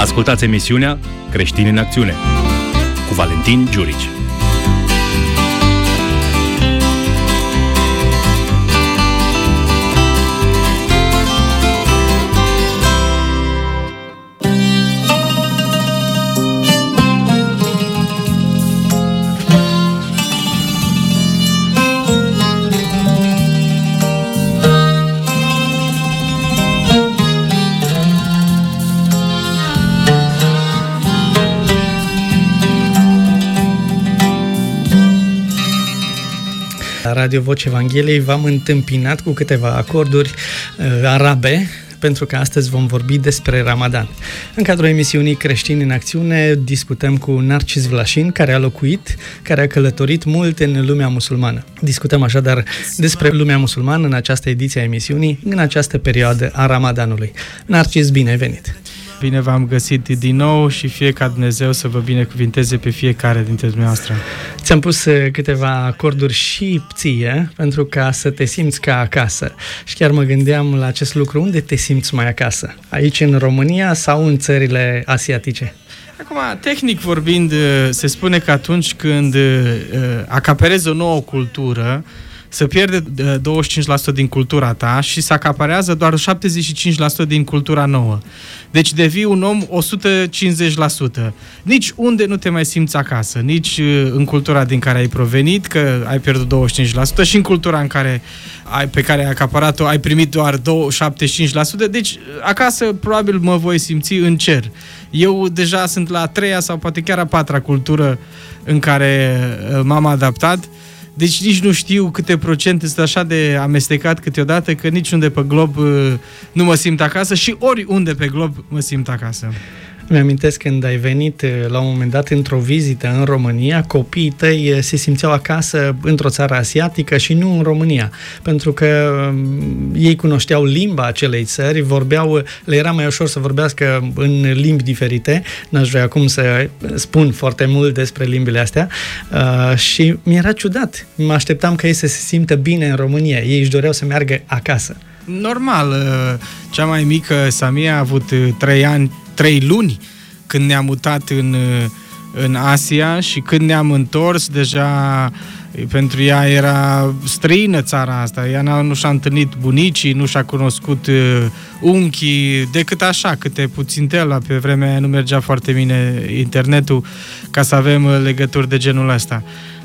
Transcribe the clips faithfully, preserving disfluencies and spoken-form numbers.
Ascultați emisiunea Creștini în Acțiune cu Valentin Giurici. La Radio Voce Evangheliei v-am întâmpinat cu câteva acorduri uh, arabe, pentru că astăzi vom vorbi despre Ramadan. În cadrul emisiunii Creștini în Acțiune discutăm cu Narcis Vlașin, care a locuit, care a călătorit mult în lumea musulmană. Discutăm așadar despre lumea musulmană în această ediție a emisiunii, în această perioadă a Ramadanului. Narcis, bine ai venit! Bine v-am găsit din nou și fie ca Dumnezeu să vă binecuvinteze pe fiecare dintre dumneavoastră. Ți-am pus câteva acorduri și ție, pentru ca să te simți ca acasă. Și chiar mă gândeam la acest lucru. Unde te simți mai acasă? Aici în România sau în țările asiatice? Acum, tehnic vorbind, se spune că atunci când acaperezi o nouă cultură, se pierde douăzeci și cinci la sută din cultura ta și se acaparează doar șaptezeci și cinci la sută din cultura nouă. Deci devii un om o sută cincizeci la sută. Nici unde nu te mai simți acasă, nici în cultura din care ai provenit, că ai pierdut douăzeci și cinci la sută, și în cultura în care ai, pe care ai acaparat-o ai primit doar șaptezeci și cinci la sută. Deci acasă probabil mă voi simți în cer. Eu deja sunt la a treia sau poate chiar a patra cultură în care m-am adaptat. Deci nici nu știu câte procente sunt așa de amestecat câteodată că niciunde pe glob nu mă simt acasă și oriunde pe glob mă simt acasă. Mi-amintesc când ai venit la un moment dat într-o vizită în România, copiii tăi se simțeau acasă într-o țară asiatică și nu în România, pentru că ei cunoșteau limba acelei țări, vorbeau, le era mai ușor să vorbească în limbi diferite. N-aș vrea acum să spun foarte mult despre limbile astea uh, și mi-era ciudat. Mă așteptam ca ei să se simtă bine în România. Ei își doreau să meargă acasă. Normal, cea mai mică, Samia, a avut trei ani, trei luni când ne-am mutat în, în Asia și când ne-am întors, deja pentru ea era străină țara asta. Ea nu și-a întâlnit bunicii, nu și-a cunoscut unchii, decât așa, câte puțintel. La pe vremea aia nu mergea foarte bine internetul ca să avem legături de genul ăsta.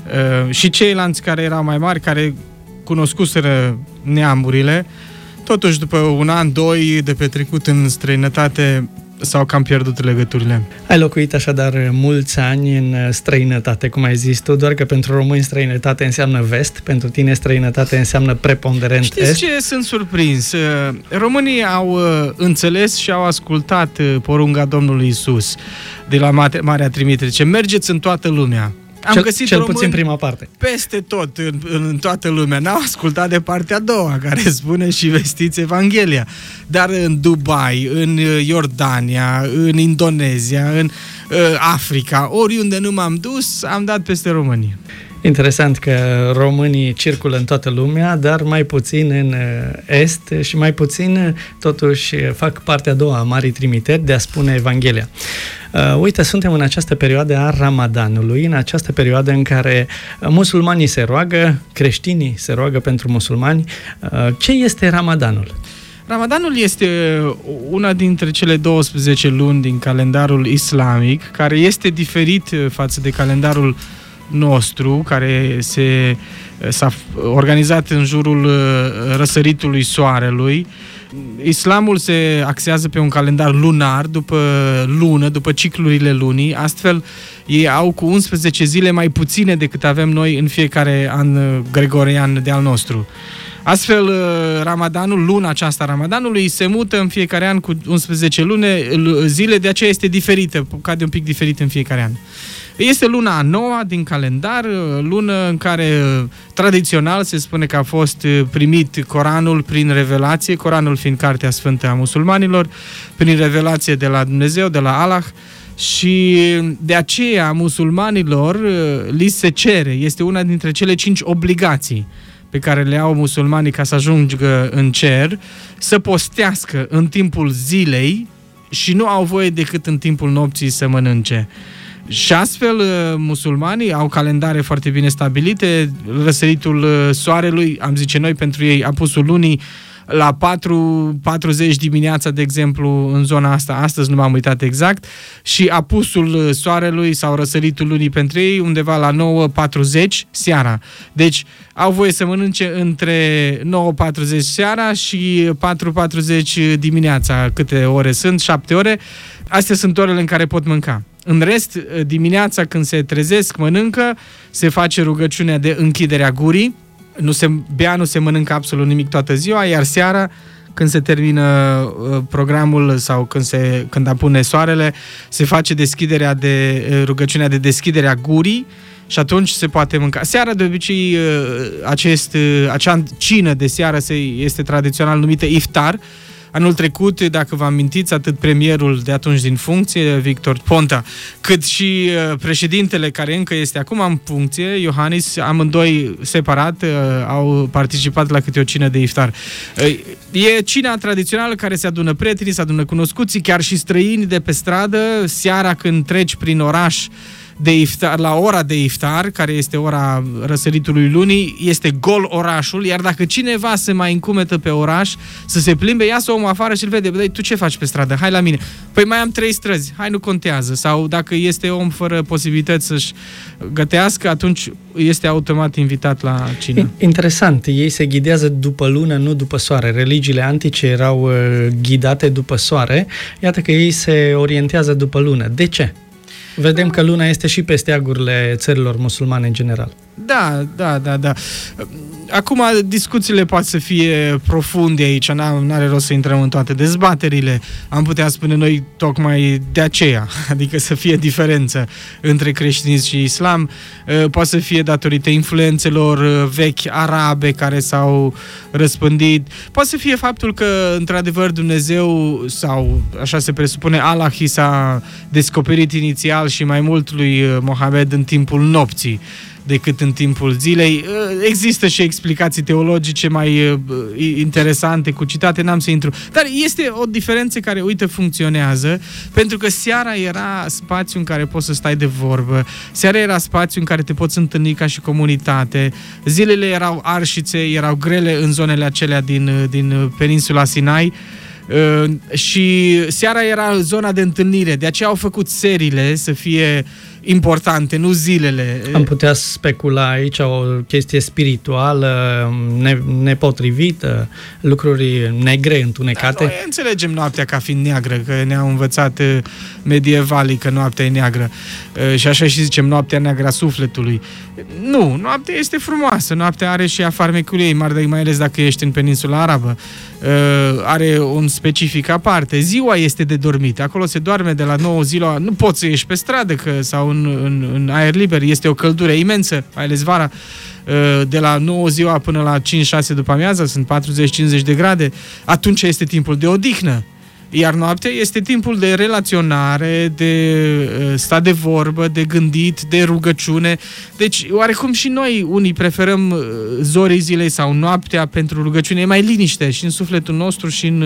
Și ceilalți care erau mai mari, care cunoscuseră neamurile, totuși după un an, doi de petrecut în străinătate, sau cam pierdut legăturile. Ai locuit așadar mulți ani în străinătate, cum ai zis tu, doar că pentru români străinătate înseamnă vest, pentru tine străinătate înseamnă preponderent Știți est. ce? Sunt surprins. Românii au înțeles și au ascultat porunca Domnului Iisus de la Marea Trimitere, ce mergeți în toată lumea. Am cel, găsit cel puțin prima parte. Peste tot, în, în toată lumea. N-au ascultat de partea a doua, care spune și vestiți Evanghelia. Dar în Dubai, în Iordania, în Indonezia, în uh, Africa, oriunde nu m-am dus, am dat peste România. Interesant că românii circulă în toată lumea, dar mai puțin în est și mai puțin totuși fac partea a doua a Marii Trimiteri de a spune Evanghelia. Uh, uite, suntem în această perioadă a Ramadanului, în această perioadă în care musulmanii se roagă, creștinii se roagă pentru musulmani. Uh, ce este Ramadanul? Ramadanul este una dintre cele douăsprezece luni din calendarul islamic, care este diferit față de calendarul nostru, care se, s-a organizat în jurul răsăritului soarelui. Islamul se axează pe un calendar lunar, după lună, după ciclurile lunii, astfel ei au cu unsprezece zile mai puține decât avem noi în fiecare an gregorian de al nostru. Astfel, Ramadanul, luna aceasta Ramadanului, se mută în fiecare an cu unsprezece lune, zile, de aceea este diferită, cade un pic diferit în fiecare an. Este luna a noua din calendar, lună în care tradițional se spune că a fost primit Coranul prin revelație, Coranul fiind cartea sfântă a musulmanilor, prin revelație de la Dumnezeu, de la Allah, și de aceea musulmanilor li se cere, este una dintre cele cinci obligații pe care le au musulmanii ca să ajungă în cer, să postească în timpul zilei și nu au voie decât în timpul nopții să mănânce. Și astfel, musulmanii au calendare foarte bine stabilite, răsăritul soarelui, am zice noi pentru ei, apusul lunii, la patru patruzeci dimineața, de exemplu, în zona asta, astăzi nu m-am uitat exact, și apusul soarelui sau răsăritul lunii pentru ei undeva la nouă patruzeci seara. Deci au voie să mănânce între nouă patruzeci seara și patru patruzeci dimineața. Câte ore sunt? șapte ore. Astea sunt orele în care pot mânca. În rest, dimineața când se trezesc, mănâncă, se face rugăciunea de închidere a gurii, nu se bea, nu se mănâncă absolut nimic toată ziua, iar seara, când se termină uh, programul sau când, se, când apune soarele, se face deschiderea de, uh, rugăciunea de deschidere a gurii și atunci se poate mânca. Seara, de obicei, uh, acest, uh, acea cină de seară se, este tradițional numită iftar. Anul trecut, dacă vă amintiți, atât premierul de atunci din funcție, Victor Ponta, cât și președintele care încă este acum în funcție, Iohannis, amândoi separat au participat la câte o cină de iftar. E cina tradițională care se adună prietenii, se adună cunoscuții, chiar și străini de pe stradă, seara când treci prin oraș de iftar, la ora de iftar, care este ora răsăritului lunii, este gol orașul, iar dacă cineva se mai încumetă pe oraș să se plimbe, iasă omul afară și îl vede: băi, tu ce faci pe stradă? Hai la mine. Păi mai am trei străzi, hai, nu contează. Sau dacă este om fără posibilități să-și gătească, atunci este automat invitat la cină. Interesant, ei se ghidează după lună, nu după soare. Religiile antice erau uh, ghidate după soare, iată că ei se orientează după lună. De ce? Vedem că luna este și pe steagurile țărilor musulmane în general. Da, da, da, da. Acum, discuțiile pot să fie profunde aici, n-are rost să intrăm în toate dezbaterile. Am putea spune noi tocmai de aceea, adică să fie diferență între creștinism și islam. Poate să fie datorită influențelor vechi arabe care s-au răspândit. Poate să fie faptul că, într-adevăr, Dumnezeu, sau așa se presupune, Allah i s-a descoperit inițial și mai mult lui Mohamed în timpul nopții decât în timpul zilei. Există și explicații teologice mai interesante cu citate, n-am să intru. Dar este o diferență care, uite, funcționează, pentru că seara era spațiu în care poți să stai de vorbă, seara era spațiu în care te poți întâlni ca și comunitate, zilele erau arșițe, erau grele în zonele acelea din, din peninsula Sinai, Uh, și seara era zona de întâlnire, de aceea au făcut seriile să fie importante, nu zilele. Am putea specula aici o chestie spirituală, ne, nepotrivită, lucruri negre, întunecate. Da, noi înțelegem noaptea ca fiind neagră, că ne-au învățat medievalii că noaptea e neagră. Și așa și zicem, noaptea neagră a sufletului. Nu, noaptea este frumoasă, noaptea are și afarmecul ei, mai ales dacă ești în peninsula arabă. Are un specific aparte. Ziua este de dormit, acolo se doarme de la nouă ziua, nu poți să ieși pe stradă că, sau în, în, în aer liber, este o căldură imensă, mai ales vara, de la nouă ziua până la cinci șase după amiază, sunt patruzeci cincizeci de grade, atunci este timpul de odihnă. Iar noaptea este timpul de relaționare, de stat de vorbă, de gândit, de rugăciune. Deci, oarecum și noi, unii, preferăm zorii zilei sau noaptea pentru rugăciune. E mai liniște și în sufletul nostru și în,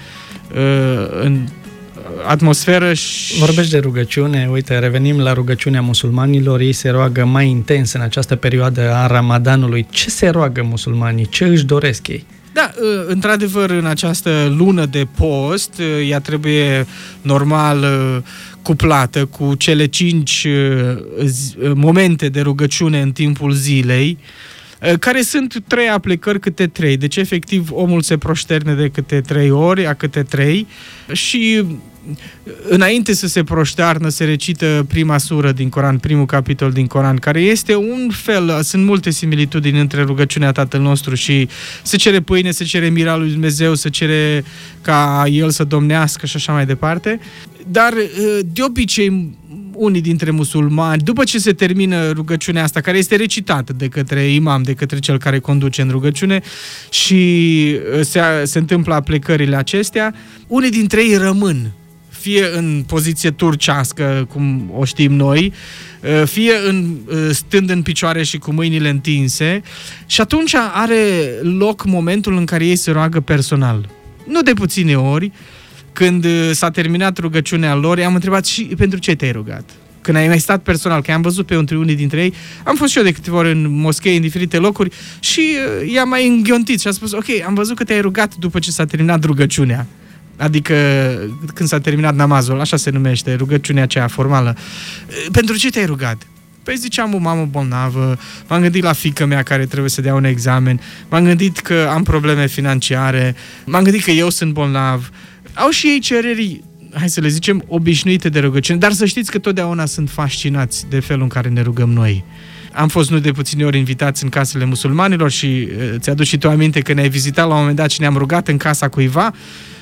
în atmosferă. Și... Vorbești de rugăciune, uite, revenim la rugăciunea musulmanilor. Ei se roagă mai intens în această perioadă a Ramadanului. Ce se roagă musulmanii? Ce își doresc ei? Da, într-adevăr, în această lună de post, ea trebuie normal cuplată cu cele cinci momente de rugăciune în timpul zilei, care sunt trei aplicări câte trei. Deci, efectiv, omul se proșterne de câte trei ori, a câte trei, și înainte să se proștearnă se recită prima sură din Coran, primul capitol din Coran, care este un fel, sunt multe similitudini între rugăciunea Tatăl nostru și se cere pâine, se cere mira lui Dumnezeu, se cere ca El să domnească și așa mai departe. Dar, de obicei, unii dintre musulmani, după ce se termină rugăciunea asta, care este recitată de către imam, de către cel care conduce în rugăciune, și se, se întâmplă aplecările acestea, unii dintre ei rămân, fie în poziție turcească, cum o știm noi, fie în, stând în picioare și cu mâinile întinse, și atunci are loc momentul în care ei se roagă personal. Nu de puține ori, când s-a terminat rugăciunea lor, i-am întrebat: și pentru ce te-ai rugat? Când ai mai stat personal, că am văzut pe unii dintre ei, am fost și eu de câteva ori în moschei, în diferite locuri, și uh, i-am mai înghiontit și a spus: ok, am văzut că te-ai rugat după ce s-a terminat rugăciunea. Adică când s-a terminat namazul, așa se numește, rugăciunea aceea formală. Pentru ce te-ai rugat? Păi ziceam: o mamă bolnavă, m-am gândit la fiica mea care trebuie să dea un examen, m-am gândit că am probleme financiare, m-am gândit că eu sunt bolnav. Au și ei cereri, hai să le zicem, obișnuite de rugăciune, dar să știți că totdeauna sunt fascinați de felul în care ne rugăm noi. Am fost nu de puține ori invitați în casele musulmanilor și ți-aduci și tu aminte că ne-ai vizitat la un moment dat și ne-am rugat în casa cuiva.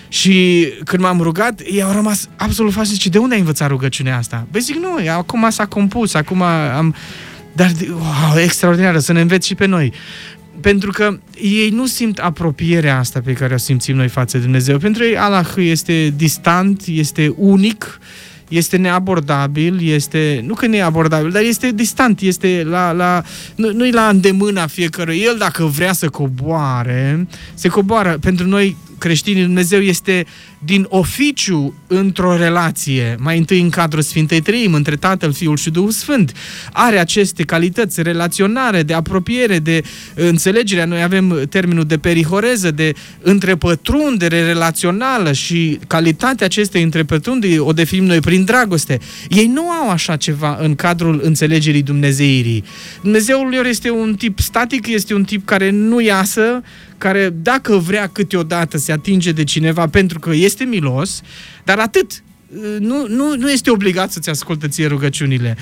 Și când m-am rugat, ei au rămas absolut fascinați. De unde ai învățat rugăciunea asta? Băi, zic, nu, acum s-a compus, acum am... Dar, wow, extraordinară, să ne înveți și pe noi. Pentru că ei nu simt apropierea asta pe care o simțim noi față de Dumnezeu. Pentru ei Allah este distant, este unic, este neabordabil, este, nu că neabordabil, dar este distant, este la, la, nu, nu-i la îndemâna fiecăruia. El, dacă vrea să coboare, se coboară. Pentru noi, creștinii, Dumnezeu este din oficiu într-o relație, mai întâi în cadrul Sfintei Treimi, între Tatăl, Fiul și Duhul Sfânt. Are aceste calități relaționare, de apropiere, de înțelegere. Noi avem termenul de perihoreză, de întrepătrundere relațională, și calitatea acestei întrepătrunderi o definim noi prin dragoste. Ei nu au așa ceva în cadrul înțelegerii dumnezeirii. Dumnezeul lor este un tip static, este un tip care nu iasă, care, dacă vrea câteodată, se atinge de cineva pentru că este milos, dar atât. Nu, nu, nu este obligat să-ți asculte ție rugăciunile.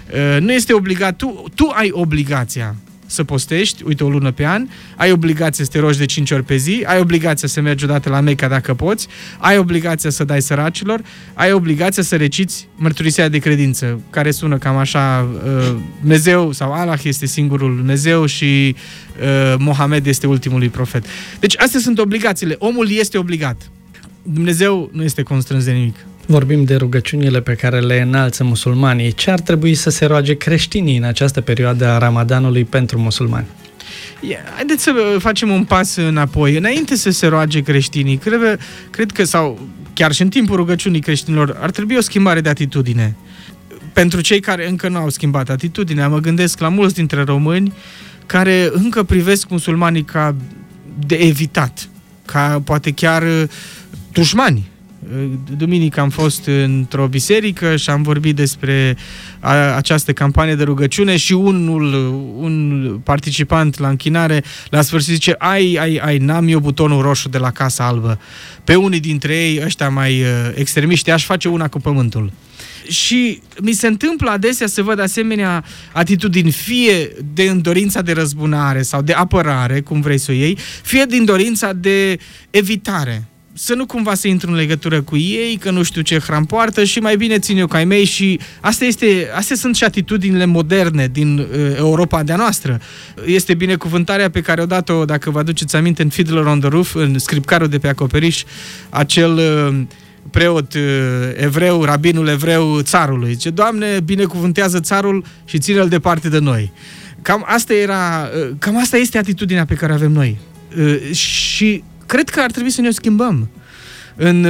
Nu este obligat. Tu, tu ai obligația să postești, uite, o lună pe an, ai obligația să te rogi de cinci ori pe zi, ai obligația să mergi odată la Mecca dacă poți, ai obligația să dai săracilor, ai obligația să reciți mărturisirea de credință, care sună cam așa: uh, Dumnezeu sau Allah este singurul Dumnezeu și uh, Mohamed este ultimul lui profet. Deci astea sunt obligațiile. Omul este obligat. Dumnezeu nu este constrâns de nimic. Vorbim de rugăciunile pe care le înalță musulmanii. Ce ar trebui să se roage creștinii în această perioadă a Ramadanului pentru musulmani? Haideți să facem un pas înapoi. Înainte să se roage creștinii, cred, cred că, sau chiar și în timpul rugăciunii creștinilor, ar trebui o schimbare de atitudine. Pentru cei care încă nu au schimbat atitudinea, mă gândesc la mulți dintre români care încă privesc musulmanii ca de evitat, ca poate chiar dușmani. Duminică am fost într-o biserică și am vorbit despre a, această campanie de rugăciune și unul, un participant la închinare la sfârșit zice: ai, ai, ai, n-am eu butonul roșu de la Casa Albă. Pe unii dintre ei, ăștia mai extremiști, aș face una cu pământul. Și mi se întâmplă adesea să văd asemenea atitudini, fie din dorința de răzbunare sau de apărare, cum vrei să o iei, fie din dorința de evitare. Să nu cumva să intru în legătură cu ei, că nu știu ce hram poartă și mai bine țin eu ca ai mei. Și asta este, astea sunt și atitudinile moderne din uh, Europa de-a noastră. Este binecuvântarea pe care o dat-o, dacă vă aduceți aminte, în Fiddler on the Roof, în scripcarul de pe acoperiș, acel uh, preot uh, evreu, rabinul evreu țarului. Zice: Doamne, binecuvântează țarul și ține-l departe de noi. Cam asta era, uh, cam asta este atitudinea pe care avem noi. Uh, și cred că ar trebui să ne o schimbăm în,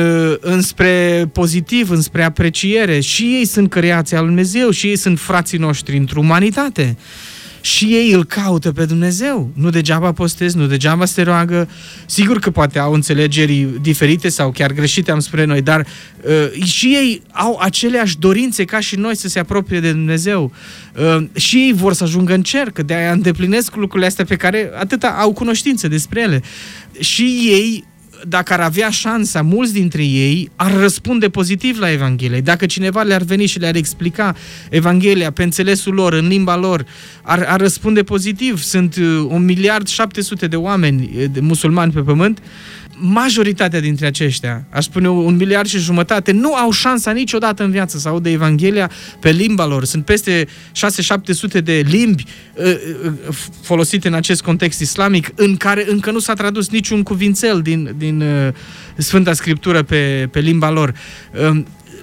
înspre pozitiv, înspre apreciere. Și ei sunt creația lui Dumnezeu, și ei sunt frații noștri într-o umanitate. Și ei îl caută pe Dumnezeu. Nu degeaba postez, nu degeaba se roagă. Sigur că poate au înțelegeri diferite sau chiar greșite am spre noi, dar uh, și ei au aceleași dorințe ca și noi să se apropie de Dumnezeu. Uh, și ei vor să ajungă în cer, că de-aia îndeplinesc lucrurile astea pe care atâta au cunoștință despre ele. Și ei, dacă ar avea șansa, mulți dintre ei ar răspunde pozitiv la Evanghelie. Dacă cineva le-ar veni și le-ar explica Evanghelia pe înțelesul lor, în limba lor, ar, ar răspunde pozitiv. Sunt un miliard șapte sute de oameni de musulmani pe pământ. Majoritatea dintre aceștia, aș spune un miliard și jumătate, nu au șansa niciodată în viață să audă Evanghelia pe limba lor. Sunt peste șase șapte sute de limbi uh, folosite în acest context islamic, în care încă nu s-a tradus niciun cuvințel din, din uh, Sfânta Scriptură pe, pe limba lor. Uh,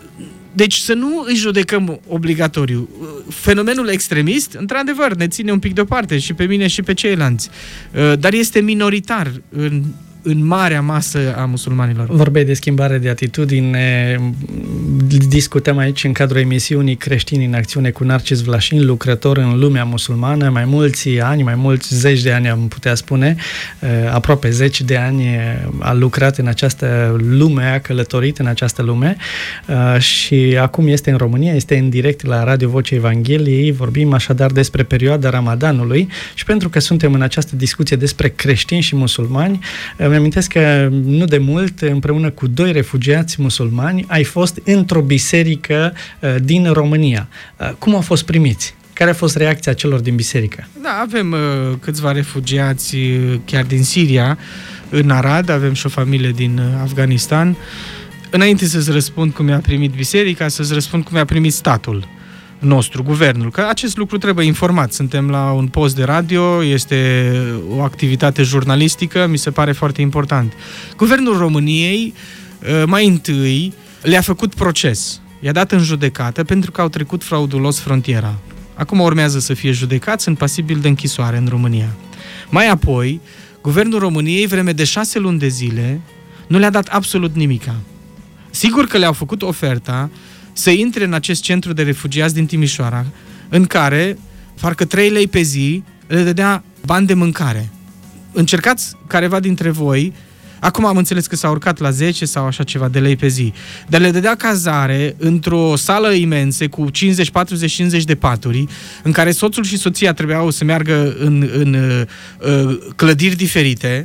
Deci să nu îi judecăm obligatoriu. Fenomenul extremist, într-adevăr, ne ține un pic deoparte și pe mine și pe ceilalți. Dar este minoritar în în marea masă a musulmanilor. Vorbeai de schimbare de atitudine. Discutăm aici în cadrul emisiunii Creștini în Acțiune cu Narcis Vlașin, lucrător în lumea musulmană, mai mulți ani, mai mulți zeci de ani am putea spune, aproape zeci de ani a lucrat în această lume, a călătorit în această lume și acum este în România, este în direct la Radio Vocea Evangheliei. Vorbim așadar despre perioada Ramadanului și pentru că suntem în această discuție despre creștini și musulmani, îmi amintesc că nu de mult, împreună cu doi refugiați musulmani, ai fost într-o biserică din România. Cum au fost primiți? Care a fost reacția celor din biserică? Da, avem uh, câțiva refugiați chiar din Siria, în Arad, avem și o familie din Afganistan. Înainte să-ți răspund cum mi-a primit biserica, să-ți răspund cum mi-a primit statul nostru, guvernul, că acest lucru trebuie informat. Suntem la un post de radio, este o activitate jurnalistică, mi se pare foarte important. Guvernul României, mai întâi, le-a făcut proces. I-a dat în judecată pentru că au trecut fraudulos frontiera. Acum urmează să fie judecați, sunt pasibili de închisoare în România. Mai apoi, Guvernul României, vreme de șase luni de zile, nu le-a dat absolut nimica. Sigur că le-au făcut oferta să intre în acest centru de refugiați din Timișoara, în care, parcă trei lei pe zi, le dădea bani de mâncare. Încercați careva dintre voi, acum am înțeles că s-a urcat la zece sau așa ceva de lei pe zi, dar le dădea cazare într-o sală imensă cu cincizeci, patruzeci, cincizeci de paturi, în care soțul și soția trebuiau să meargă în, în uh, clădiri diferite.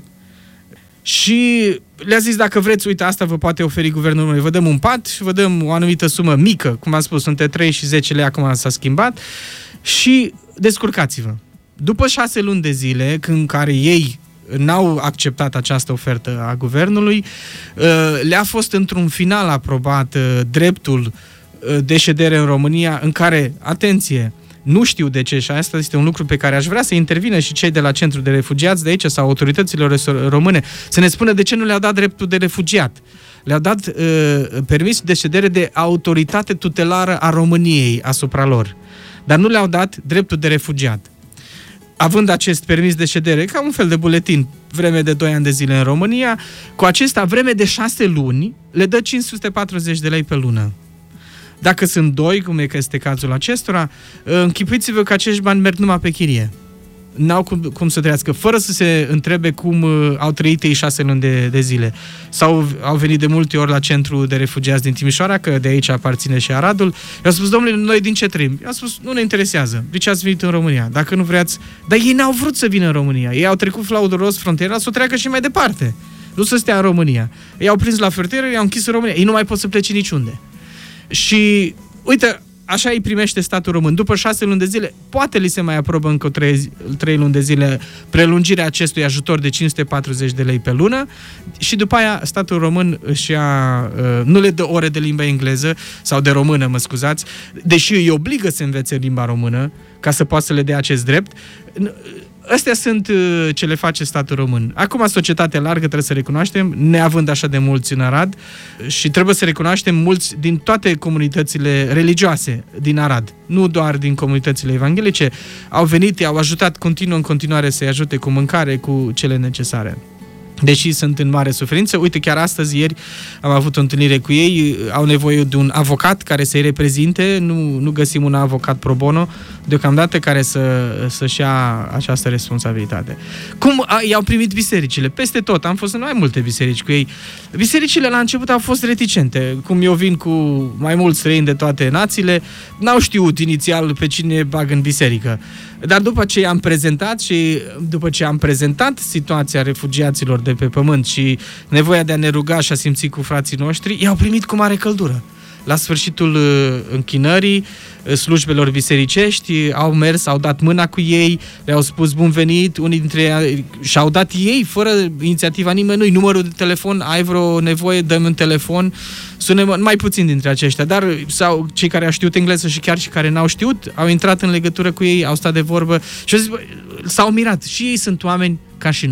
Și le-a zis, dacă vreți, uite, asta vă poate oferi guvernul României. Vă dăm un pat și vă dăm o anumită sumă mică, cum am spus, între trei și zece lei, acum s-a schimbat, și descurcați-vă. După șase luni de zile, în care ei n-au acceptat această ofertă a guvernului, le-a fost într-un final aprobat dreptul de ședere în România, în care, atenție, nu știu de ce și asta este un lucru pe care aș vrea să intervină și cei de la Centrul de Refugiați de aici sau autoritățile române, să ne spună de ce nu le-au dat dreptul de refugiat. Le-au dat uh, permis de ședere de autoritate tutelară a României asupra lor, dar nu le-au dat dreptul de refugiat. Având acest permis de ședere, ca un fel de buletin, vreme de doi ani de zile în România, cu acesta, vreme de șase luni, le dă cinci sute patruzeci de lei pe lună. Dacă sunt doi, cum e că este cazul acestora, închipuiți-vă că acești bani merg numai pe chirie. N-au cum, cum să trăiască, fără să se întrebe cum uh, au trăit ei șase luni de, de zile. Sau au venit de multe ori la Centrul de Refugiați din Timișoara, că de aici aparține și Aradul. I-au spus, domnule, noi din ce trăim? I-au spus, nu ne interesează. De ce ați venit în România? Dacă nu vreați... Dar ei n-au vrut să vină în România. Ei au trecut fraudulos frontiera să o treacă și mai departe. Nu să stea în România. Ei au prins la frontieră, i-au închis în România. Ei nu mai pot să plece niciunde. Și, uite, așa îi primește statul român. După șase luni de zile, poate li se mai aprobă încă trei, trei luni de zile prelungirea acestui ajutor de cinci sute patruzeci de lei pe lună și după aia statul român își ia, nu le dă ore de limba engleză sau de română, mă scuzați, deși îi obligă să învețe limba română ca să poată să le dea acest drept. Astea sunt uh, ce le face statul român. Acum, societatea largă, trebuie să recunoaștem, neavând așa de mulți în Arad, și trebuie să recunoaștem mulți din toate comunitățile religioase din Arad, nu doar din comunitățile evanghelice, au venit, au ajutat, continuă în continuare să-i ajute cu mâncare, cu cele necesare. Deși sunt în mare suferință. Uite, chiar astăzi, ieri, am avut o întâlnire cu ei, au nevoie de un avocat care să-i reprezinte, nu, nu găsim un avocat pro bono, deocamdată, care să, să-și ia această responsabilitate. Cum a, i-au primit bisericile? Peste tot, am fost în mai multe biserici cu ei. Bisericile la început au fost reticente, cum eu vin cu mai mulți străini de toate națiile, n-au știut inițial pe cine bag în biserică. Dar după ce am prezentat și după ce am prezentat situația refugiaților de pe pământ și nevoia de a ne ruga și a simți cu frații noștri, i-au primit cu mare căldură. La sfârșitul închinării slujbelor bisericești, au mers, au dat mâna cu ei, le-au spus bun venit, unii dintre ei și-au dat ei, fără inițiativa nimănui, numărul de telefon, ai vreo nevoie, dă-mi un telefon, sună mai puțin dintre aceștia, dar sau cei care au știut engleză și chiar și care n-au știut, au intrat în legătură cu ei, au stat de vorbă și au zis, bă, s-au mirat, și ei sunt oameni ca și noi.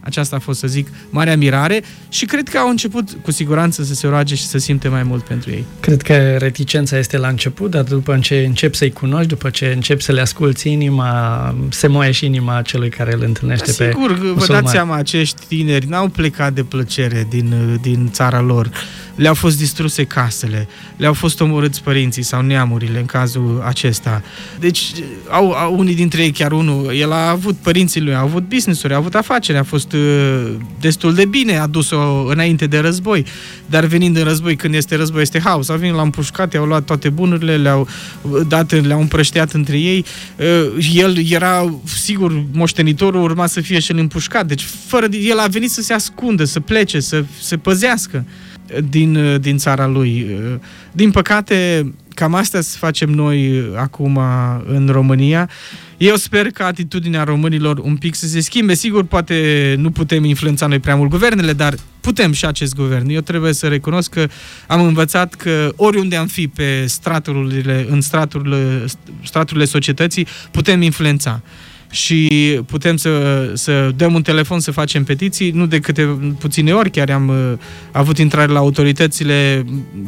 Aceasta a fost, să zic, marea mirare și cred că au început cu siguranță să se roage și să simte mai mult pentru ei. Cred că reticența este la început, dar după ce începi să-i cunoști, după ce începi să le asculți inima, se moaie și inima celui care îl întâlnește da, pe sigur, musulman. vă dați seama, acești tineri n-au plecat de plăcere din, din țara lor. Le-au fost distruse casele, le-au fost omorâți părinții sau neamurile în cazul acesta. Deci, au, au unii dintre ei, chiar unul, el a avut, părinții lui, au avut business-uri, a avut afaceri, a fost uh, destul de bine, a dus-o înainte de război, dar venind în război, când este război, este haos. Au venit, l-au împușcat, i-au luat toate bunurile, le-au dat, le-au împrăștiat între ei. Uh, el era, sigur, moștenitorul urma să fie și el împușcat, deci fără, el a venit să se ascundă, să plece, să se păzească din, din țara lui. Din păcate, cam astea să facem noi acum în România. Eu sper că atitudinea românilor un pic să se schimbe. Sigur, poate nu putem influența noi prea mult guvernele, dar putem și acest guvern. Eu trebuie să recunosc că am învățat că oriunde am fi pe straturile, în straturile, straturile societății, putem influența. Și putem să, să dăm un telefon, să facem petiții, nu de câte puține ori, chiar am uh, avut intrare la autoritățile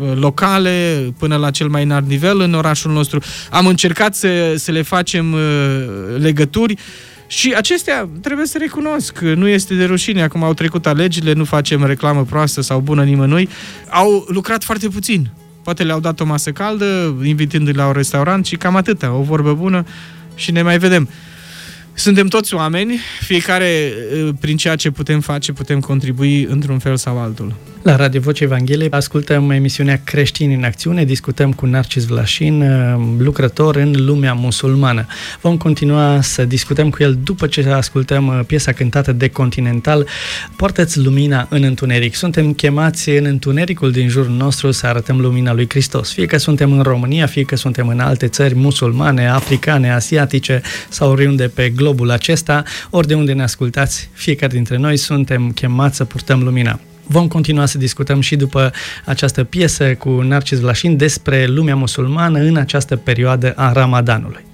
locale până la cel mai înalt nivel în orașul nostru. Am încercat să, să le facem uh, legături și acestea, trebuie să recunosc, nu este de rușine. Acum au trecut alegerile, nu facem reclamă proastă sau bună nimănui. Au lucrat foarte puțin. Poate le-au dat o masă caldă, invitându-i la un restaurant și cam atâta, o vorbă bună și ne mai vedem. Suntem toți oameni, fiecare prin ceea ce putem face, putem contribui într-un fel sau altul. La Radio Vocea Evangheliei ascultăm emisiunea Creștini în Acțiune, discutăm cu Narcis Vlașin, lucrător în lumea musulmană. Vom continua să discutăm cu el după ce ascultăm piesa cântată de Continental, Poartă-ți lumina în întuneric. Suntem chemați în întunericul din jurul nostru să arătăm lumina lui Hristos. Fie că suntem în România, fie că suntem în alte țări musulmane, africane, asiatice sau oriunde pe globul acesta, ori de unde ne ascultați, fiecare dintre noi suntem chemați să purtăm lumina. Vom continua să discutăm și după această piesă cu Narcis Vlașin despre lumea musulmană în această perioadă a Ramadanului.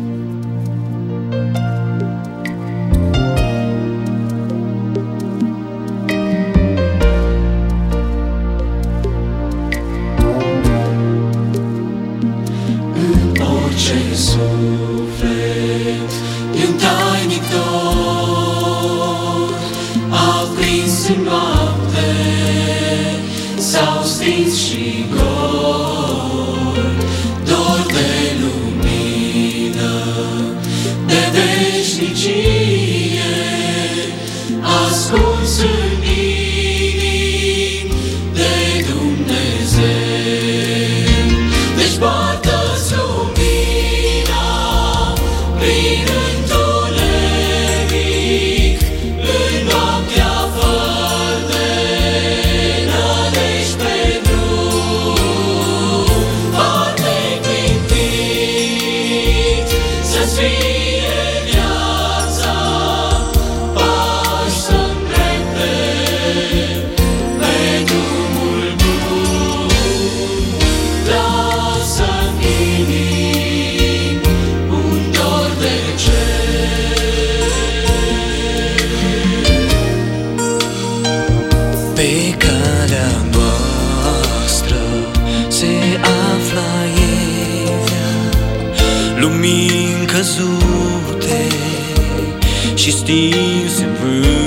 și stinse în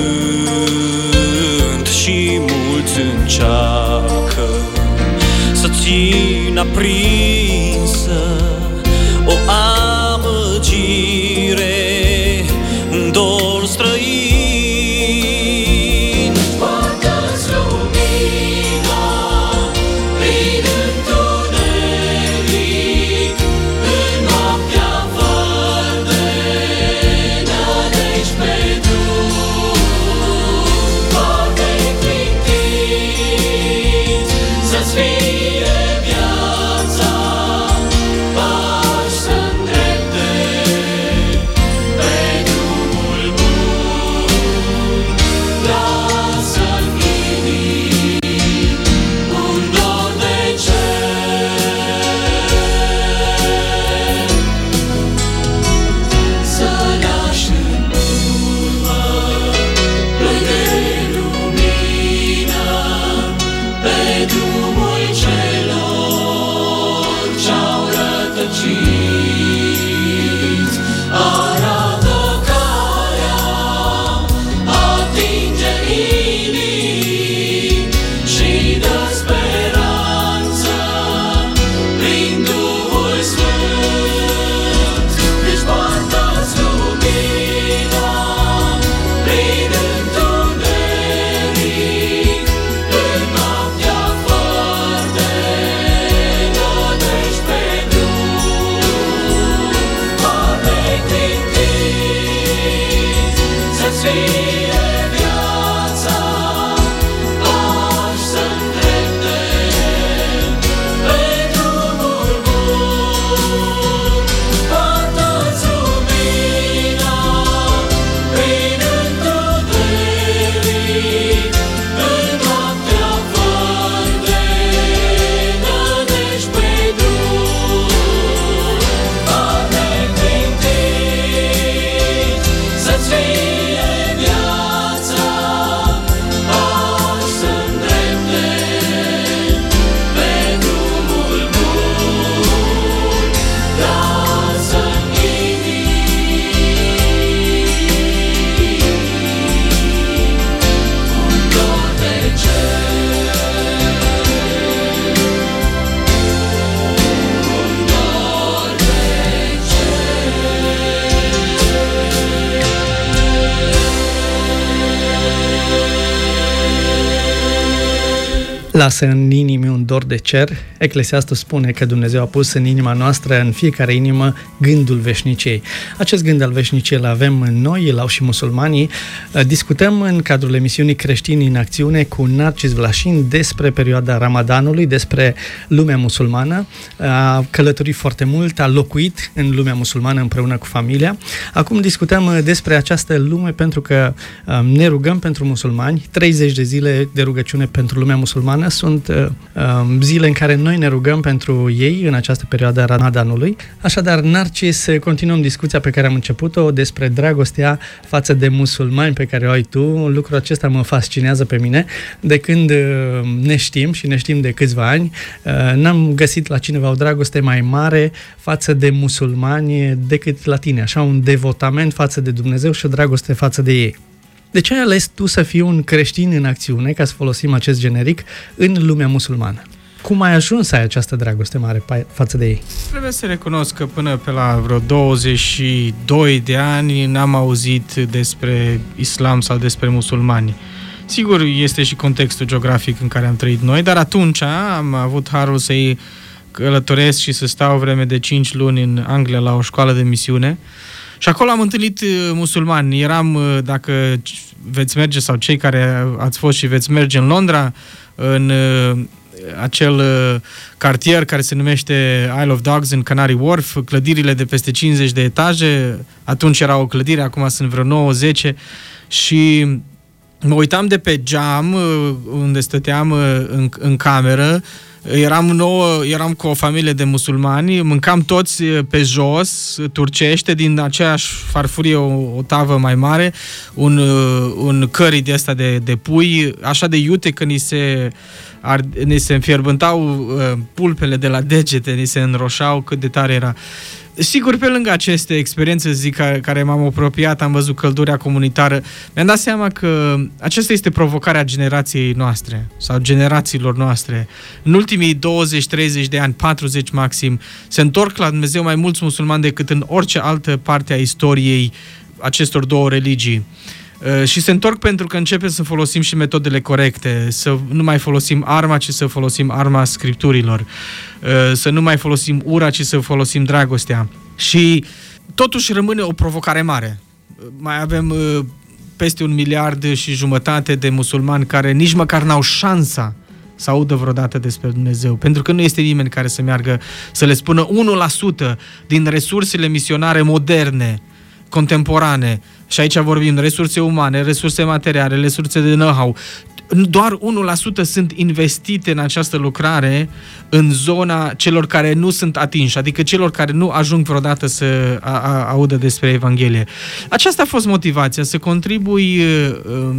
vânt și mulți încearcă să țin aprinsă o amăgire, un dor străin. Poartă-ți lumina prin întuneric, în noaptea fără de nădejde pe drum. Poate clintit să-ți fie viața Lasă în inimi un dor de cer. Eclesiastul spune că Dumnezeu a pus în inima noastră, în fiecare inimă, gândul veșniciei. Acest gând al veșniciei îl avem în noi, îl au și musulmanii. Discutăm în cadrul emisiunii Creștini în Acțiune cu Narcis Vlașin despre perioada Ramadanului, despre lumea musulmană. A călătorit foarte mult, a locuit în lumea musulmană împreună cu familia. Acum discutăm despre această lume pentru că ne rugăm pentru musulmani. treizeci de zile de rugăciune pentru lumea musulmană sunt uh, zile în care noi ne rugăm pentru ei în această perioadă a Ramadanului. Așadar, Narcis, continuăm discuția pe care am început-o despre dragostea față de musulmani pe care o ai tu. Lucrul acesta mă fascinează pe mine. De când uh, ne știm și ne știm de câțiva ani, uh, n-am găsit la cineva o dragoste mai mare față de musulmani decât la tine. Așa, un devotament față de Dumnezeu și o dragoste față de ei. De ce ai ales tu să fii un creștin în acțiune, ca să folosim acest generic, în lumea musulmană? Cum ai ajuns să ai această dragoste mare față de ei? Trebuie să recunosc că până pe la vreo douăzeci și doi de ani n-am auzit despre islam sau despre musulmani. Sigur, este și contextul geografic în care am trăit noi, dar atunci am avut harul să-i călătoresc și să stau vreme de cinci luni în Anglia la o școală de misiune. Și acolo am întâlnit musulmani. Eram, dacă veți merge, sau cei care ați fost și veți merge în Londra, în acel cartier care se numește Isle of Dogs în Canary Wharf, clădirile de peste cincizeci de etaje, atunci era o clădire, acum sunt vreo nouă zece, și mă uitam de pe geam unde stăteam în, în cameră. Eram nouă, eram cu o familie de musulmani, mâncam toți pe jos, turcește, din aceeași farfurie o, o tavă mai mare, un, un curry de ăsta de, de pui, așa de iute că ni se, ar, ni se înfierbântau uh, pulpele de la degete, ni se înroșau, cât de tare era. Sigur, pe lângă aceste experiențe, zic, care, care m-am apropiat, am văzut căldura comunitară, mi-am dat seama că aceasta este provocarea generației noastre sau generațiilor noastre. În ultimii douăzeci treizeci de ani, patruzeci maxim, se întorc la Dumnezeu mai mulți musulmani decât în orice altă parte a istoriei acestor două religii. Și se întorc pentru că începem să folosim și metodele corecte, să nu mai folosim arma, ci să folosim arma Scripturilor, să nu mai folosim ura, ci să folosim dragostea. Și totuși rămâne o provocare mare. Mai avem peste un miliard și jumătate de musulmani care nici măcar n-au șansa să audă vreodată despre Dumnezeu, pentru că nu este nimeni care să meargă să le spună unu la sută din resursele misionare moderne, contemporane, și aici vorbim de resurse umane, resurse materiale, resurse de know-how, doar unu la sută sunt investite în această lucrare în zona celor care nu sunt atinși, adică celor care nu ajung vreodată să a, a, audă despre Evanghelie. Aceasta a fost motivația, să contribui uh,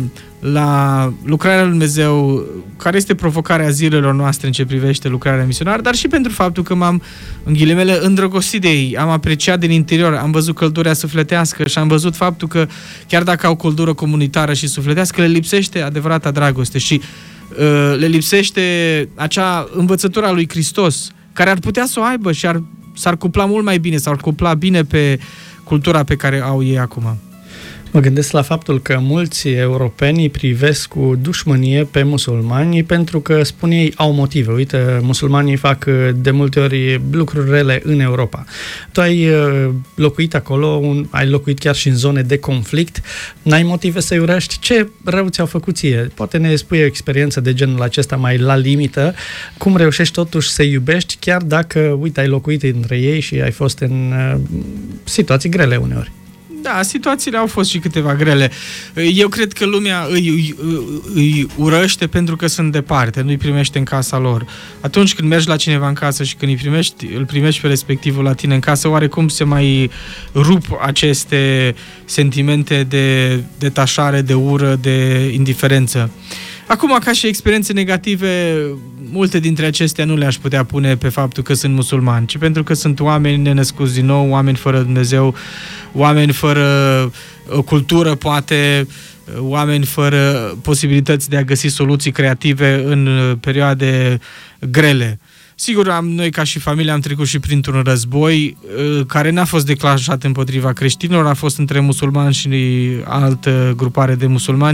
la lucrarea lui Dumnezeu, care este provocarea zilelor noastre în ce privește lucrarea misionară, dar și pentru faptul că m-am, în ghilimele, îndrăgostit de ei, am apreciat din interior, am văzut căldura sufletească și am văzut faptul că chiar dacă au căldură comunitară și sufletească, le lipsește adevărata dragoste și uh, le lipsește acea învățătură a lui Hristos, care ar putea să o aibă și ar, s-ar cupla mult mai bine, s-ar cupla bine pe cultura pe care au ei acum. Mă gândesc la faptul că mulți europeni privesc cu dușmănie pe musulmani pentru că, spun ei, au motive. Uite, musulmanii fac de multe ori lucruri rele în Europa. Tu ai locuit acolo, un, ai locuit chiar și în zone de conflict, n-ai motive să-i urăști? Ce rău ți-au făcut ție? Poate ne spui o experiență de genul acesta mai la limită, cum reușești totuși să iubești, chiar dacă, uite, ai locuit între ei și ai fost în uh, situații grele uneori. Da, situațiile au fost și câteva grele. Eu cred că lumea îi, îi, îi urăște pentru că sunt departe, nu-i primește în casa lor. Atunci când mergi la cineva în casă și când îi primești, îl primești pe respectivul la tine în casă, oarecum se mai rup aceste sentimente de detașare, de ură, de indiferență. Acum, ca și experiențe negative, multe dintre acestea nu le-aș putea pune pe faptul că sunt musulmani, ci pentru că sunt oameni nenăscuți din nou, oameni fără Dumnezeu, oameni fără cultură, poate, oameni fără posibilități de a găsi soluții creative în perioade grele. Sigur, am, noi ca și familie am trecut și printr-un război care n-a fost declanșat împotriva creștinilor, a fost între musulmani și altă grupare de musulmani.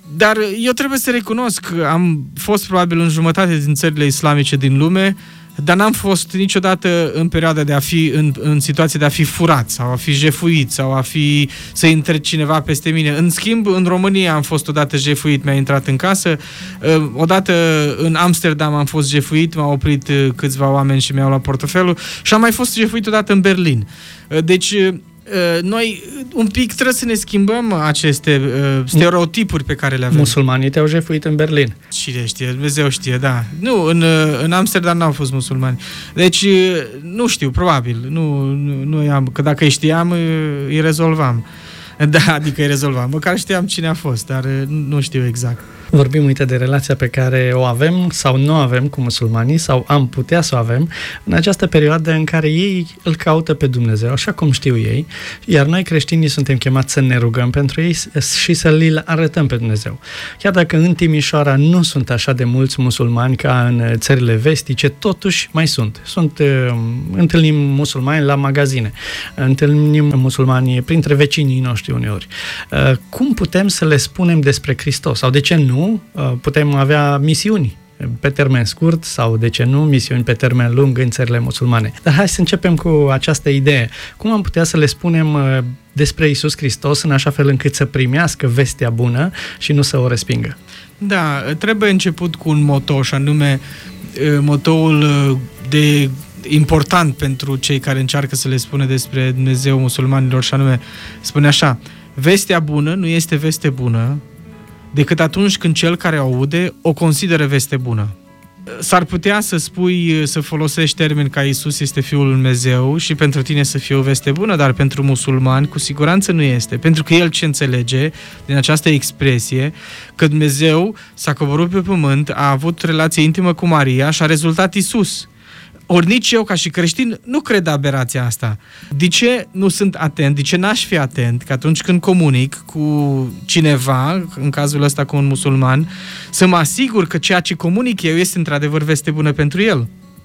Dar eu trebuie să recunosc că am fost probabil în jumătate din țările islamice din lume, dar n-am fost niciodată în perioada de a fi în, în situație de a fi furat sau a fi jefuit sau a fi să intre cineva peste mine. În schimb, în România am fost odată jefuit, mi-a intrat în casă. Odată în Amsterdam am fost jefuit, m-au oprit câțiva oameni și mi-au luat portofelul și am mai fost jefuit odată în Berlin. Deci noi un pic trebuie să ne schimbăm aceste uh, stereotipuri pe care le avem. Musulmanii te-au jefuit în Berlin. Cine știe, Dumnezeu știe, da. Nu, în, în Amsterdam n-au fost musulmani. Deci, nu știu, probabil. Nu, nu, nu am, că dacă îi știam, îi rezolvam. Da, adică îi rezolvam. Măcar știam cine a fost, dar nu știu exact. Vorbim, uite, de relația pe care o avem sau nu avem cu musulmanii sau am putea să o avem în această perioadă în care ei îl caută pe Dumnezeu, așa cum știu ei, iar noi creștinii suntem chemați să ne rugăm pentru ei și să li arătăm pe Dumnezeu. Chiar dacă în Timișoara nu sunt așa de mulți musulmani ca în țările vestice, totuși mai sunt. Sunt întâlnim musulmani la magazine, întâlnim musulmani printre vecinii noștri uneori. Cum putem să le spunem despre Hristos? Sau de ce nu? Putem avea misiuni pe termen scurt sau, de ce nu, misiuni pe termen lung în țările musulmane. Dar hai să începem cu această idee. Cum am putea să le spunem despre Iisus Hristos în așa fel încât să primească vestea bună și nu să o respingă? Da, trebuie început cu un moto, și anume motoul de important pentru cei care încearcă să le spună despre Dumnezeu musulmanilor, și anume spune așa: vestea bună nu este veste bună decât atunci când cel care o aude o consideră veste bună. S-ar putea să spui, să folosești termeni ca Iisus este Fiul lui Dumnezeu și pentru tine să fie o veste bună, dar pentru musulmani cu siguranță nu este. Pentru că el ce înțelege din această expresie? Că Dumnezeu s-a coborât pe pământ, a avut relație intimă cu Maria și a rezultat Iisus. Ori nici eu, ca și creștin, nu cred aberația asta. De ce nu sunt atent? De ce n-aș fi atent? Că atunci când comunic cu cineva, în cazul ăsta cu un musulman, să mă asigur că ceea ce comunic eu este într-adevăr veste bună pentru el.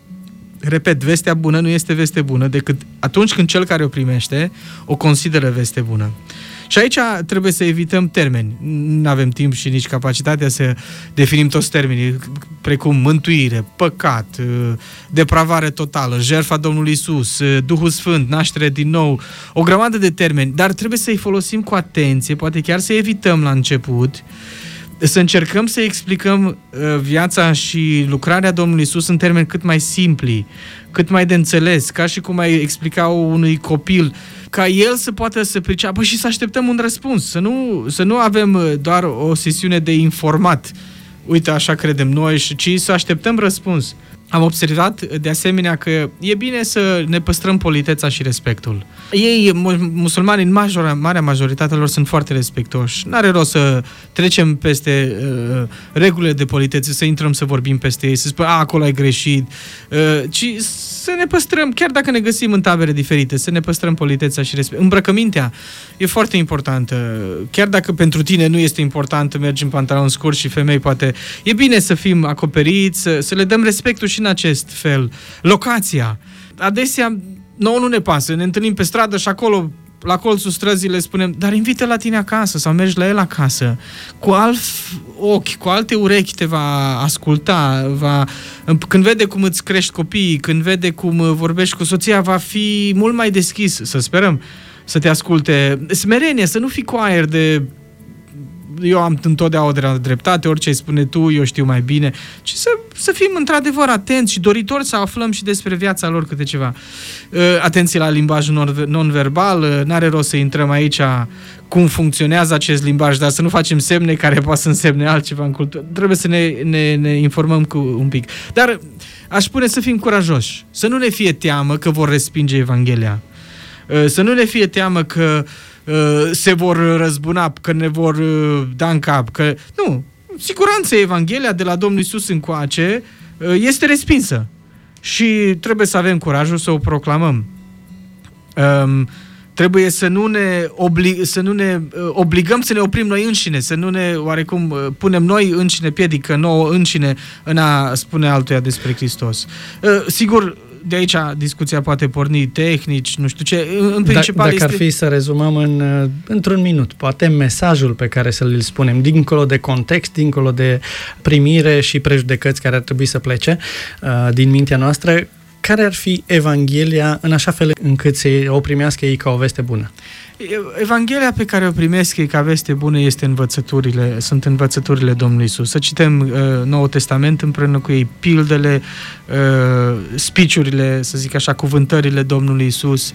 Repet, vestea bună nu este veste bună decât atunci când cel care o primește o consideră veste bună. Și aici trebuie să evităm termeni. Nu avem timp și nici capacitatea să definim toți termenii, precum mântuire, păcat, depravare totală, jertfa Domnului Iisus, Duhul Sfânt, naștere din nou, o grămadă de termeni, dar trebuie să-i folosim cu atenție, poate chiar să evităm la început, să încercăm să explicăm viața și lucrarea Domnului Iisus în termeni cât mai simpli, cât mai de înțeles, ca și cum ai explica unui copil, ca el să poată să priceapă și să așteptăm un răspuns, să nu, să nu avem doar o sesiune de informat, uite așa credem noi, ci să așteptăm răspuns. Am observat de asemenea că e bine să ne păstrăm politeța și respectul. Ei, musulmanii, în majora, marea majoritate lor, sunt foarte respectoși. N-are rost să trecem peste uh, regulile de politețe, să intrăm să vorbim peste ei, să spunem, a, acolo ai greșit, uh, ci să ne păstrăm, chiar dacă ne găsim în tabere diferite, să ne păstrăm politeța și respect. Îmbrăcămintea e foarte importantă. Chiar dacă pentru tine nu este important, mergi în pantaloni scurți și femei, poate e bine să fim acoperiți, să, să le dăm respectul și în acest fel. Locația. Adesea, nouă nu ne pasă. Ne întâlnim pe stradă și acolo, la colțul străzii, le spunem, dar invite la tine acasă sau mergi la el acasă. Cu alt ochi, cu alte urechi te va asculta. Va... Când vede cum îți crești copiii, când vede cum vorbești cu soția, va fi mult mai deschis, să sperăm, să te asculte. Smerenie, să nu fii cu aer de eu am întotdeauna dreptate, orice îi spune tu, eu știu mai bine, ci să, să fim într-adevăr atenți și doritori să aflăm și despre viața lor câte ceva. Atenție la limbajul non-verbal, n-are rost să intrăm aici cum funcționează acest limbaj, dar să nu facem semne care poate să însemne altceva în cultură. Trebuie să ne, ne, ne informăm cu un pic. Dar aș spune să fim curajoși, să nu ne fie teamă că vor respinge Evanghelia, să nu ne fie teamă că se vor răzbuna, că ne vor da în cap, că nu, siguranță Evanghelia de la Domnul Iisus încoace este respinsă și trebuie să avem curajul să o proclamăm. Um, trebuie să nu ne, obli- să nu ne obligăm să ne oprim noi înșine, să nu ne, oarecum, punem noi înșine piedică nouă înșine în a spune altuia despre Hristos. Uh, sigur, de aici discuția poate porni, tehnici, nu știu ce. În principal da, dacă este... ar fi să rezumăm în, într-un minut, poate mesajul pe care să-l spunem, dincolo de context, dincolo de primire și prejudecăți care ar trebui să plece uh, din mintea noastră, care ar fi Evanghelia în așa fel încât să o primească ei ca o veste bună? Evanghelia pe care o primesc ei ca veste bună este învățăturile, sunt învățăturile Domnului Iisus. Să citem uh, Noul Testament împreună cu ei, pildele, uh, speech-urile, să zic așa, cuvântările Domnului Iisus,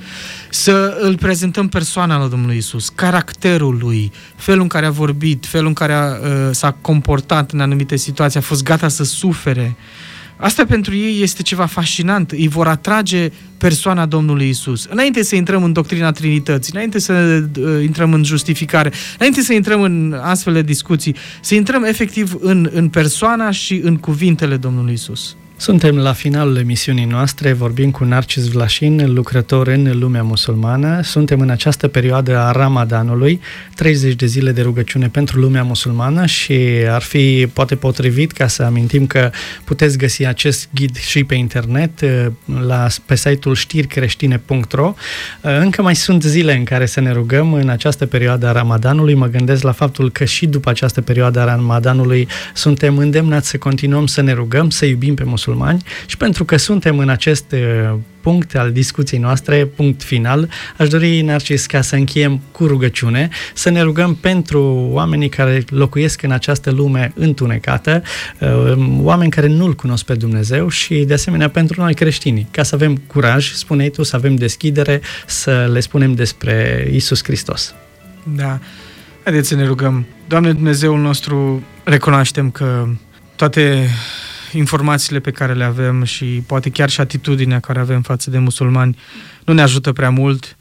să îl prezentăm persoana lui Domnului Iisus, caracterul lui, felul în care a vorbit, felul în care a, uh, s-a comportat în anumite situații, a fost gata să sufere. Asta pentru ei este ceva fascinant, îi vor atrage persoana Domnului Iisus. Înainte să intrăm în doctrina Trinității, înainte să uh, intrăm în justificare, înainte să intrăm în astfel de discuții, să intrăm efectiv în, în persoana și în cuvintele Domnului Iisus. Suntem la finalul emisiunii noastre, vorbim cu Narcis Vlașin, lucrător în lumea musulmană. Suntem în această perioadă a Ramadanului, treizeci de zile de rugăciune pentru lumea musulmană și ar fi poate potrivit ca să amintim că puteți găsi acest ghid și pe internet, la, pe site-ul știri creștine punct ro. Încă mai sunt zile în care să ne rugăm în această perioadă a Ramadanului. Mă gândesc la faptul că și după această perioadă a Ramadanului suntem îndemnați să continuăm să ne rugăm, să iubim pe musulmani. Și pentru că suntem în acest uh, punct al discuției noastre, punct final, aș dori, Narcis, ca să încheiem cu rugăciune, să ne rugăm pentru oamenii care locuiesc în această lume întunecată, uh, oameni care nu-L cunosc pe Dumnezeu și, de asemenea, pentru noi creștinii, ca să avem curaj, spuneai tu, să avem deschidere, să le spunem despre Iisus Hristos. Da. Haideți să ne rugăm. Doamne Dumnezeul nostru, recunoaștem că toate informațiile pe care le avem și poate chiar și atitudinea care avem față de musulmani nu ne ajută prea mult,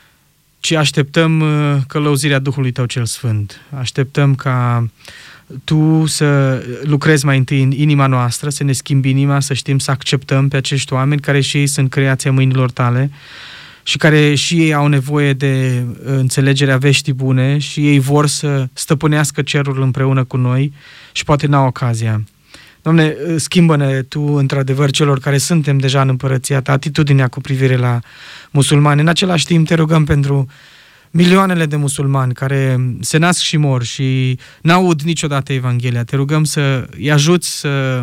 ci așteptăm călăuzirea Duhului Tău cel Sfânt. Așteptăm ca Tu să lucrezi mai întâi în inima noastră, să ne schimbi inima, să știm să acceptăm pe acești oameni care și ei sunt creația mâinilor Tale și care și ei au nevoie de înțelegerea veștii bune și ei vor să stăpânească cerul împreună cu noi și poate n-au ocazia. Doamne, schimbă-ne Tu, într-adevăr, celor care suntem deja în împărăția Ta, atitudinea cu privire la musulmani. În același timp, Te rugăm pentru milioanele de musulmani care se nasc și mor și n-aud niciodată Evanghelia. Te rugăm să îi ajuți să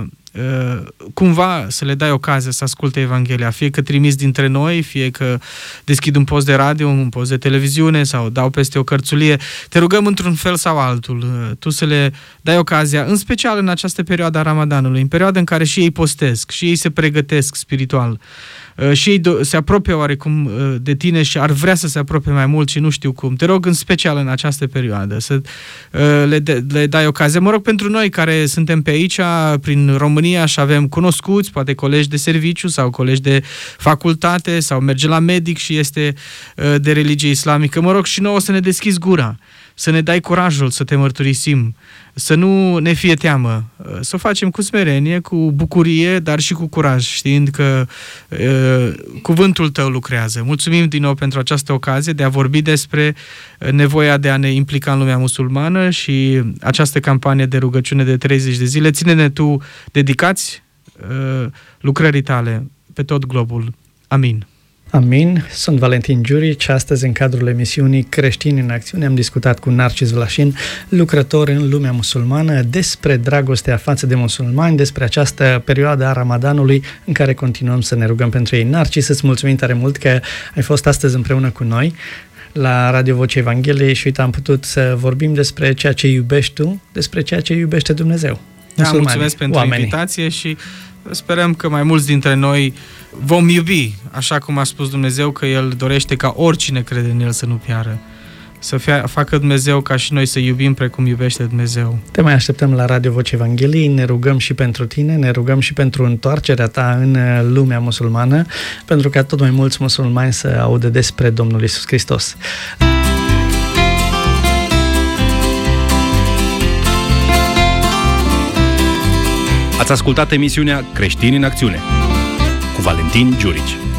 cumva să le dai ocazia să asculte Evanghelia, fie că trimiți dintre noi, fie că deschid un post de radio, un post de televiziune sau dau peste o cărțulie. Te rugăm într-un fel sau altul, Tu să le dai ocazia, în special în această perioadă a Ramadanului, în perioada în care și ei postesc, și ei se pregătesc spiritual, și ei se apropie oarecum de Tine și ar vrea să se apropie mai mult și nu știu cum. Te rog în special în această perioadă să le, de, le dai ocazia. Mă rog pentru noi care suntem pe aici, prin România, și avem cunoscuți, poate colegi de serviciu sau colegi de facultate sau merge la medic și este de religie islamică. Mă rog și nouă să ne deschizi gura, să ne dai curajul să Te mărturisim, să nu ne fie teamă, să o facem cu smerenie, cu bucurie, dar și cu curaj, știind că uh, cuvântul Tău lucrează. Mulțumim din nou pentru această ocazie de a vorbi despre nevoia de a ne implica în lumea musulmană și această campanie de rugăciune de treizeci de zile. Ține-ne Tu dedicați uh, lucrării Tale pe tot globul. Amin. Amin. Sunt Valentin Giurici. Astăzi, în cadrul emisiunii Creștini în Acțiune, am discutat cu Narcis Vlașin, lucrător în lumea musulmană, despre dragostea față de musulmani, despre această perioadă a Ramadanului în care continuăm să ne rugăm pentru ei. Narcis, îți mulțumim tare mult că ai fost astăzi împreună cu noi la Radio Vocea Evangheliei și uite, am putut să vorbim despre ceea ce iubești tu, despre ceea ce iubește Dumnezeu. Da, mulțumesc pentru oamenii. invitație și sperăm că mai mulți dintre noi vom iubi, așa cum a spus Dumnezeu, că El dorește ca oricine crede în El să nu piară. Să fie, facă Dumnezeu ca și noi să iubim precum iubește Dumnezeu. Te mai așteptăm la Radio Vocea Evangheliei, ne rugăm și pentru tine, ne rugăm și pentru întoarcerea ta în lumea musulmană, pentru ca tot mai mulți musulmani să audă despre Domnul Iisus Hristos. Ați ascultat emisiunea Creștini în Acțiune cu Valentin Giurici.